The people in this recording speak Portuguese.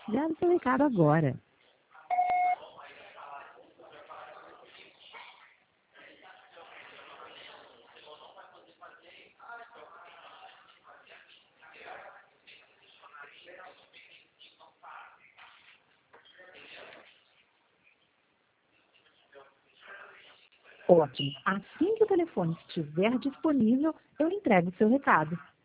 Grave seu recado agora. Ótimo. Assim que o telefone estiver disponível, eu entrego o seu recado.